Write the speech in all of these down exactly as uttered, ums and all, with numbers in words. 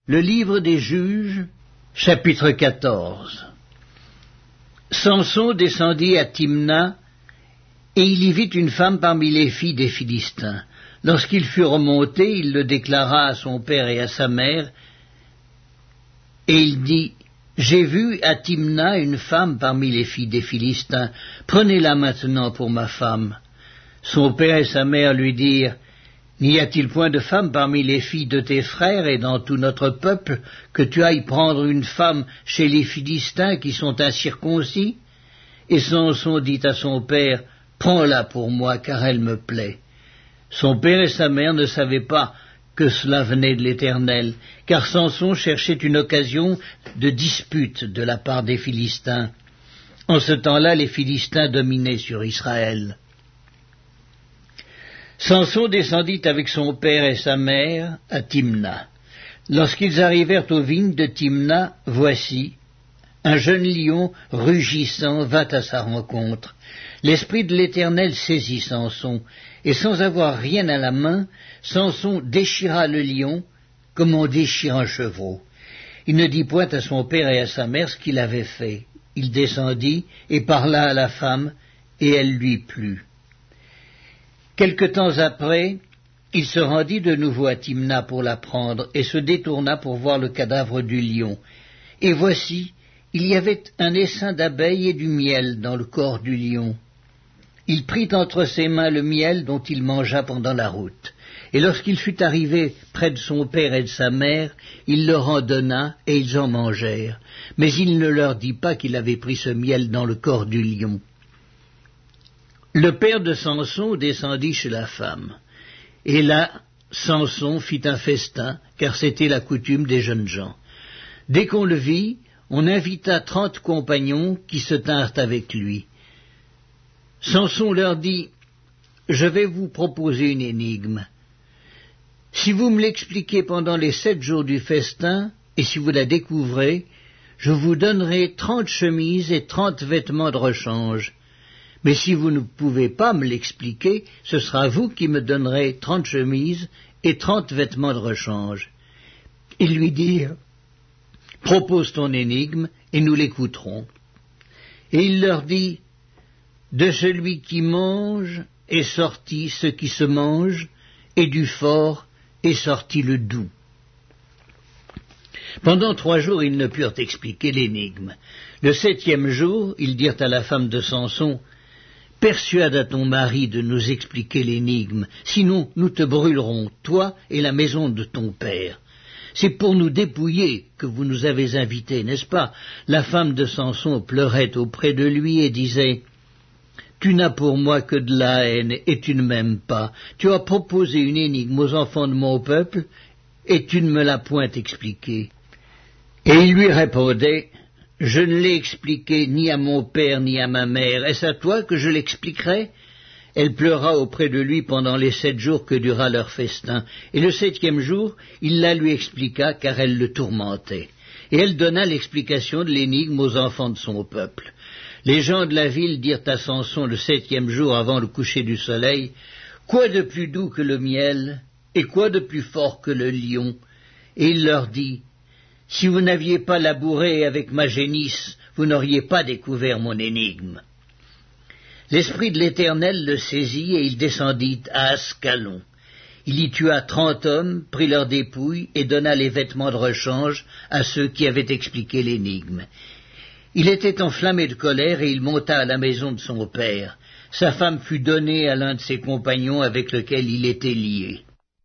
Le livre des Juges, chapitre quatorze. Samson descendit à Timna, et il y vit une femme parmi les filles des Philistins. Lorsqu'il fut remonté, il le déclara à son père et à sa mère, et il dit, « J'ai vu à Timna une femme parmi les filles des Philistins, prenez-la maintenant pour ma femme. » Son père et sa mère lui dirent, « N'y a-t-il point de femme parmi les filles de tes frères et dans tout notre peuple, que tu ailles prendre une femme chez les Philistins qui sont incirconcis ?» Et Samson dit à son père, « Prends-la pour moi, car elle me plaît. » Son père et sa mère ne savaient pas que cela venait de l'Éternel, car Samson cherchait une occasion de dispute de la part des Philistins. En ce temps-là, les Philistins dominaient sur Israël. Samson descendit avec son père et sa mère à Timna. Lorsqu'ils arrivèrent aux vignes de Timna, voici, un jeune lion rugissant vint à sa rencontre. L'Esprit de l'Éternel saisit Samson, et sans avoir rien à la main, Samson déchira le lion comme on déchire un chevreau. Il ne dit point à son père et à sa mère ce qu'il avait fait. Il descendit et parla à la femme, et elle lui plut. Quelque temps après, il se rendit de nouveau à Timna pour la prendre, et se détourna pour voir le cadavre du lion. Et voici, il y avait un essaim d'abeilles et du miel dans le corps du lion. Il prit entre ses mains le miel dont il mangea pendant la route. Et lorsqu'il fut arrivé près de son père et de sa mère, il leur en donna, et ils en mangèrent. Mais il ne leur dit pas qu'il avait pris ce miel dans le corps du lion. Le père de Samson descendit chez la femme. Et là, Samson fit un festin, car c'était la coutume des jeunes gens. Dès qu'on le vit, on invita trente compagnons qui se tinrent avec lui. Samson leur dit, « Je vais vous proposer une énigme. Si vous me l'expliquez pendant les sept jours du festin, et si vous la découvrez, je vous donnerai trente chemises et trente vêtements de rechange. Mais si vous ne pouvez pas me l'expliquer, ce sera vous qui me donnerez trente chemises et trente vêtements de rechange. » Ils lui dirent, « Propose ton énigme, et nous l'écouterons. » Et il leur dit, « De celui qui mange est sorti ce qui se mange, et du fort est sorti le doux. » Pendant trois jours, ils ne purent expliquer l'énigme. Le septième jour, ils dirent à la femme de Samson, « Persuade à ton mari de nous expliquer l'énigme, sinon nous te brûlerons, toi et la maison de ton père. C'est pour nous dépouiller que vous nous avez invités, n'est-ce pas ?» La femme de Samson pleurait auprès de lui et disait, « Tu n'as pour moi que de la haine, et tu ne m'aimes pas. Tu as proposé une énigme aux enfants de mon peuple, et tu ne me l'as point expliquée. » Et il lui répondait, « Je ne l'ai expliqué ni à mon père ni à ma mère. Est-ce à toi que je l'expliquerai ?» Elle pleura auprès de lui pendant les sept jours que dura leur festin. Et le septième jour, il la lui expliqua, car elle le tourmentait. Et elle donna l'explication de l'énigme aux enfants de son peuple. Les gens de la ville dirent à Samson le septième jour avant le coucher du soleil, « Quoi de plus doux que le miel, et quoi de plus fort que le lion ?» Et il leur dit, « Si vous n'aviez pas labouré avec ma génisse, vous n'auriez pas découvert mon énigme. » L'Esprit de l'Éternel le saisit, et il descendit à Ascalon. Il y tua trente hommes, prit leurs dépouilles, et donna les vêtements de rechange à ceux qui avaient expliqué l'énigme. Il était enflammé de colère, et il monta à la maison de son père. Sa femme fut donnée à l'un de ses compagnons avec lequel il était lié.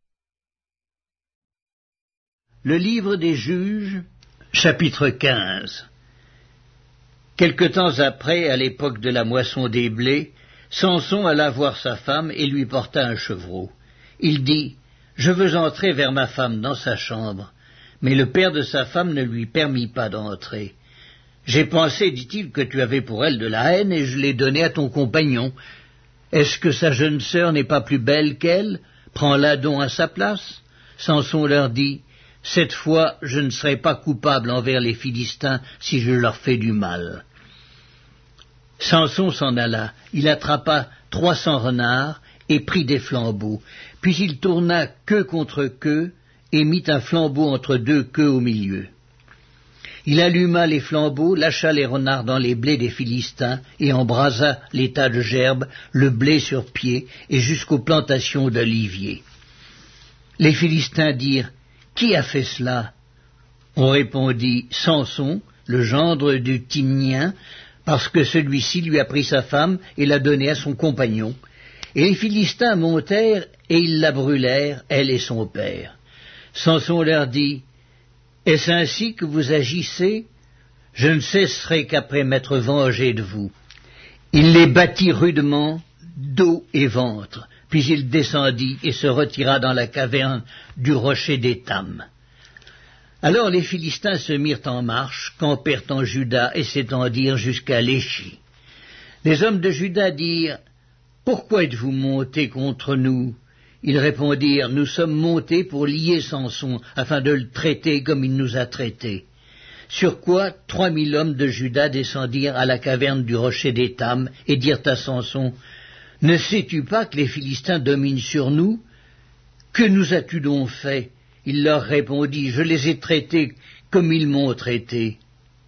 Le livre des Juges, chapitre quinze. Quelque temps après, à l'époque de la moisson des blés, Samson alla voir sa femme et lui porta un chevreau. Il dit, « Je veux entrer vers ma femme dans sa chambre. » Mais le père de sa femme ne lui permit pas d'entrer. « J'ai pensé, dit-il, que tu avais pour elle de la haine, et je l'ai donnée à ton compagnon. Est-ce que sa jeune sœur n'est pas plus belle qu'elle? Prends-la donc à sa place. » Samson leur dit, « Cette fois, je ne serai pas coupable envers les Philistins si je leur fais du mal. » Samson s'en alla. Il attrapa trois cents renards et prit des flambeaux. Puis il tourna queue contre queue, et mit un flambeau entre deux queues au milieu. Il alluma les flambeaux, lâcha les renards dans les blés des Philistins, et embrasa les tas de gerbes, le blé sur pied, et jusqu'aux plantations d'oliviers. Les Philistins dirent, « Qui a fait cela ?» On répondit, « Samson, le gendre du Timnien, parce que celui-ci lui a pris sa femme et l'a donnée à son compagnon. » Et les Philistins montèrent, et ils la brûlèrent, elle et son père. Samson leur dit, « Est-ce ainsi que vous agissez? Je ne cesserai qu'après m'être vengé de vous. » Il les battit rudement, dos et ventre, puis il descendit et se retira dans la caverne du rocher d'Étam. Alors les Philistins se mirent en marche, campèrent en Juda et s'étendirent jusqu'à Léchi. Les hommes de Juda dirent, « Pourquoi êtes-vous montés contre nous ?» Ils répondirent, « Nous sommes montés pour lier Samson, afin de le traiter comme il nous a traités. » Sur quoi trois mille hommes de Juda descendirent à la caverne du rocher d'Étam et dirent à Samson, « Ne sais-tu pas que les Philistins dominent sur nous? Que nous as-tu donc fait ?» Il leur répondit, « Je les ai traités comme ils m'ont traité. »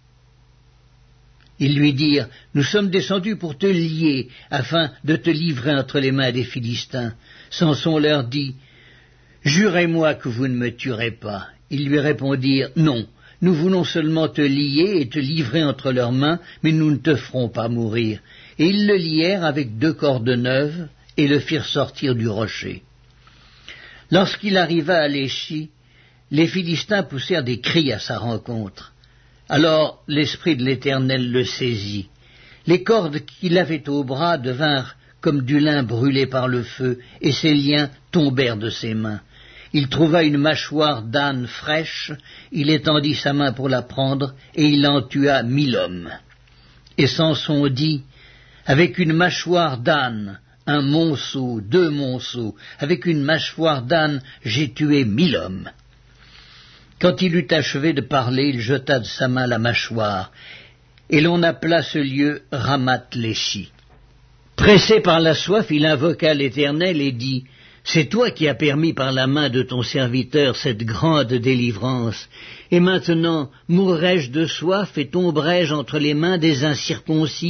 Ils lui dirent, « Nous sommes descendus pour te lier, afin de te livrer entre les mains des Philistins. » Samson leur dit, « Jurez-moi que vous ne me tuerez pas. » Ils lui répondirent, « Non, nous voulons seulement te lier et te livrer entre leurs mains, mais nous ne te ferons pas mourir. » Et ils le lièrent avec deux cordes neuves et le firent sortir du rocher. Lorsqu'il arriva à Léchi, les Philistins poussèrent des cris à sa rencontre. Alors l'Esprit de l'Éternel le saisit. Les cordes qu'il avait au bras devinrent comme du lin brûlé par le feu, et ses liens tombèrent de ses mains. Il trouva une mâchoire d'âne fraîche, il étendit sa main pour la prendre, et il en tua mille hommes. Et Samson dit, « Avec une mâchoire d'âne, un monceau, deux monceaux, avec une mâchoire d'âne, j'ai tué mille hommes. » Quand il eut achevé de parler, il jeta de sa main la mâchoire, et l'on appela ce lieu Ramath-Léchi. Pressé par la soif, il invoqua l'Éternel et dit, « C'est toi qui as permis par la main de ton serviteur cette grande délivrance, et maintenant mourrai-je de soif et tomberai-je entre les mains des incirconcis ?»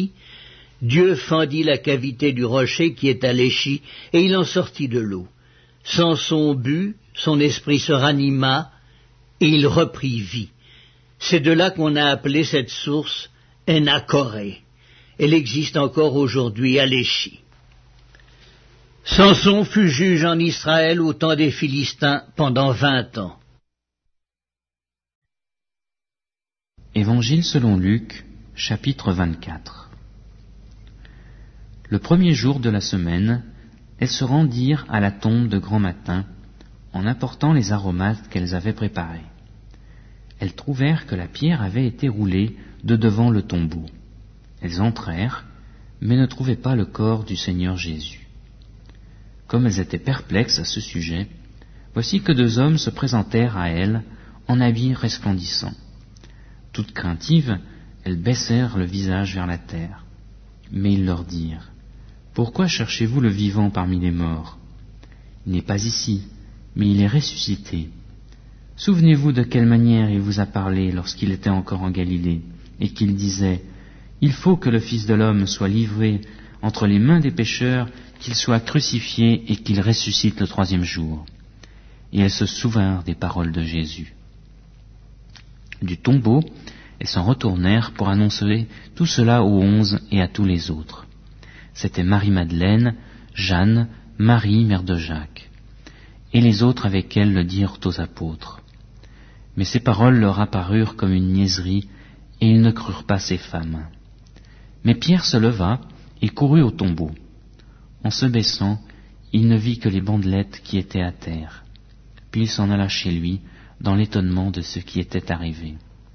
Dieu fendit la cavité du rocher qui est à Léchi, et il en sortit de l'eau. Samson but, son esprit se ranima, et il reprit vie. C'est de là qu'on a appelé cette source Enakoré. Elle existe encore aujourd'hui à Léchi. Samson fut juge en Israël au temps des Philistins pendant vingt ans. Évangile selon Luc, chapitre vingt-quatre. Le premier jour de la semaine, elles se rendirent à la tombe de grand matin, en apportant les aromates qu'elles avaient préparés. Elles trouvèrent que la pierre avait été roulée de devant le tombeau. Elles entrèrent, mais ne trouvaient pas le corps du Seigneur Jésus. Comme elles étaient perplexes à ce sujet, voici que deux hommes se présentèrent à elles en habits resplendissants. Toutes craintives, elles baissèrent le visage vers la terre. Mais ils leur dirent, « Pourquoi cherchez-vous le vivant parmi les morts? Il n'est pas ici, mais il est ressuscité. Souvenez-vous de quelle manière il vous a parlé lorsqu'il était encore en Galilée, et qu'il disait, « Il faut que le Fils de l'homme soit livré entre les mains des pécheurs, qu'il soit crucifié et qu'il ressuscite le troisième jour. » Et elles se souvinrent des paroles de Jésus. Du tombeau, elles s'en retournèrent pour annoncer tout cela aux onze et à tous les autres. C'étaient Marie-Madeleine, Jeanne, Marie, mère de Jacques. Et les autres avec elles le dirent aux apôtres. Mais ces paroles leur apparurent comme une niaiserie, et ils ne crurent pas ces femmes. Mais Pierre se leva et courut au tombeau. En se baissant, il ne vit que les bandelettes qui étaient à terre. Puis il s'en alla chez lui, dans l'étonnement de ce qui était arrivé.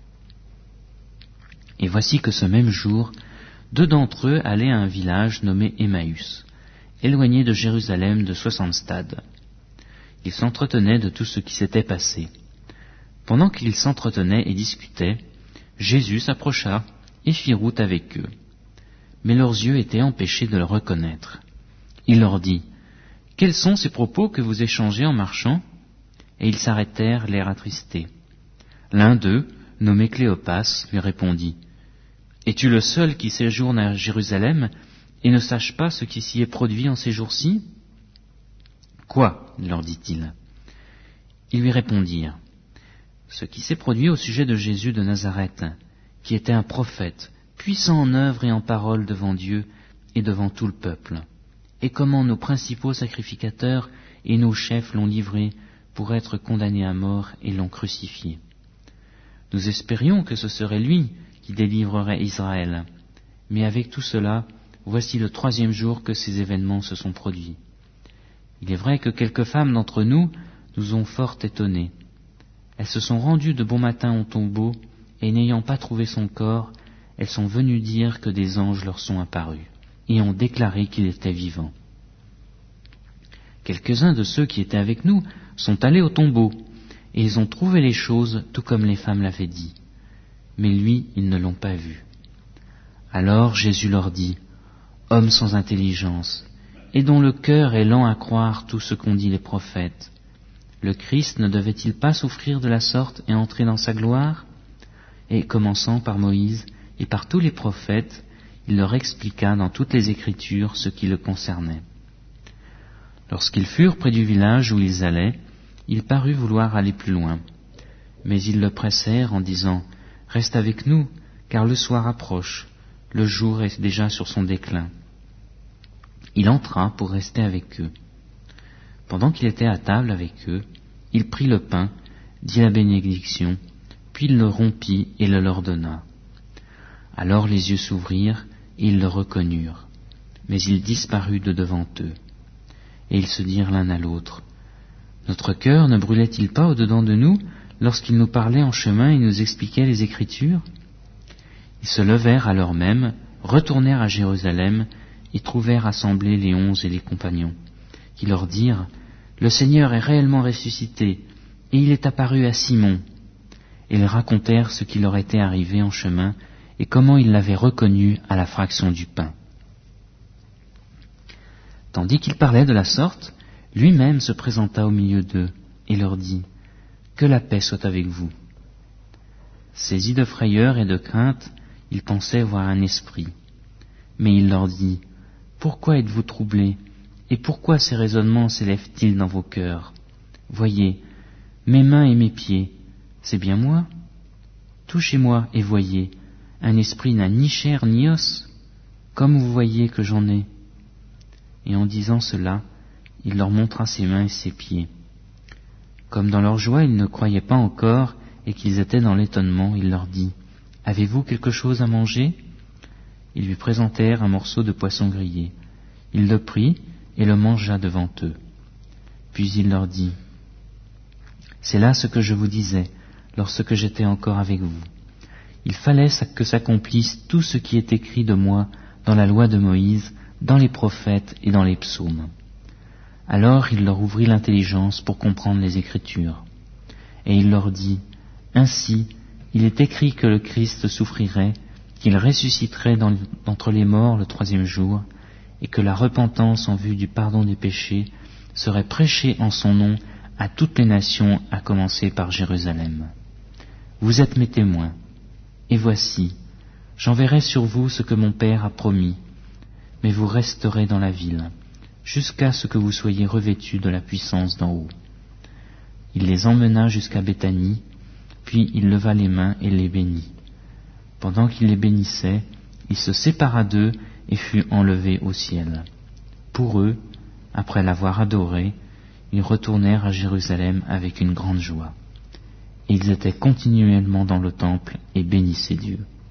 Et voici que ce même jour, deux d'entre eux allaient à un village nommé Emmaüs, éloigné de Jérusalem de soixante stades. Ils s'entretenaient de tout ce qui s'était passé. Pendant qu'ils s'entretenaient et discutaient, Jésus s'approcha et fit route avec eux. Mais leurs yeux étaient empêchés de le reconnaître. Il leur dit, « Quels sont ces propos que vous échangez en marchant ? et ils s'arrêtèrent, l'air attristé. L'un d'eux, nommé Cléopas, lui répondit « Es-tu le seul qui séjourne à Jérusalem et ne sache pas ce qui s'y est produit en ces jours-ci » ? Quoi ? leur dit-il. Ils lui répondirent « Ce qui s'est produit au sujet de Jésus de Nazareth, qui était un prophète, puissant en œuvre et en parole devant Dieu et devant tout le peuple, et comment nos principaux sacrificateurs et nos chefs l'ont livré pour être condamné à mort et l'ont crucifié. Nous espérions que ce serait lui qui délivrerait Israël, mais avec tout cela, voici le troisième jour que ces événements se sont produits. Il est vrai que quelques femmes d'entre nous nous ont fort étonnés. Elles se sont rendues de bon matin au tombeau, et n'ayant pas trouvé son corps, elles sont venues dire que des anges leur sont apparus, et ont déclaré qu'il était vivant. Quelques-uns de ceux qui étaient avec nous sont allés au tombeau, et ils ont trouvé les choses tout comme les femmes l'avaient dit. Mais lui, ils ne l'ont pas vu. Alors Jésus leur dit, « Hommes sans intelligence, et dont le cœur est lent à croire tout ce qu'ont dit les prophètes, le Christ ne devait-il pas souffrir de la sorte et entrer dans sa gloire ?» Et commençant par Moïse et par tous les prophètes, il leur expliqua dans toutes les Écritures ce qui le concernait. Lorsqu'ils furent près du village où ils allaient, il parut vouloir aller plus loin. Mais ils le pressèrent en disant « Reste avec nous, car le soir approche, le jour est déjà sur son déclin. » Il entra pour rester avec eux. Pendant qu'il était à table avec eux, il prit le pain, dit la bénédiction, puis il le rompit et le leur donna. Alors les yeux s'ouvrirent et ils le reconnurent, mais il disparut de devant eux. Et ils se dirent l'un à l'autre, « Notre cœur ne brûlait-il pas au-dedans de nous lorsqu'il nous parlait en chemin et nous expliquait les Écritures ?» Ils se levèrent à l'heure même, retournèrent à Jérusalem et trouvèrent assemblés les onze et les compagnons, qui leur dirent, « Le Seigneur est réellement ressuscité, et il est apparu à Simon. » Et ils racontèrent ce qui leur était arrivé en chemin et comment ils l'avaient reconnu à la fraction du pain. Tandis qu'il parlait de la sorte, lui-même se présenta au milieu d'eux et leur dit, « Que la paix soit avec vous. » Saisis de frayeur et de crainte, ils pensaient voir un esprit. Mais il leur dit, « Pourquoi êtes-vous troublés, et pourquoi ces raisonnements s'élèvent-ils dans vos cœurs? Voyez, mes mains et mes pieds, c'est bien moi. Touchez-moi et voyez, un esprit n'a ni chair ni os, comme vous voyez que j'en ai. » Et en disant cela, il leur montra ses mains et ses pieds. Comme dans leur joie ils ne croyaient pas encore et qu'ils étaient dans l'étonnement, il leur dit, « Avez-vous quelque chose à manger ?» Ils lui présentèrent un morceau de poisson grillé. Il le prit et le mangea devant eux. Puis il leur dit, « C'est là ce que je vous disais lorsque j'étais encore avec vous. Il fallait que s'accomplisse tout ce qui est écrit de moi dans la loi de Moïse, dans les prophètes et dans les psaumes. » Alors il leur ouvrit l'intelligence pour comprendre les Écritures. Et il leur dit, « Ainsi, il est écrit que le Christ souffrirait, qu'il ressusciterait d'entre les morts le troisième jour, et que la repentance en vue du pardon des péchés serait prêchée en son nom à toutes les nations, à commencer par Jérusalem. Vous êtes mes témoins, et voici, j'enverrai sur vous ce que mon Père a promis, mais vous resterez dans la ville, jusqu'à ce que vous soyez revêtus de la puissance d'en haut. » Il les emmena jusqu'à Béthanie, puis il leva les mains et les bénit. Pendant qu'il les bénissait, il se sépara d'eux et fut enlevé au ciel. Pour eux, après l'avoir adoré, ils retournèrent à Jérusalem avec une grande joie. Et ils étaient continuellement dans le temple et bénissaient Dieu.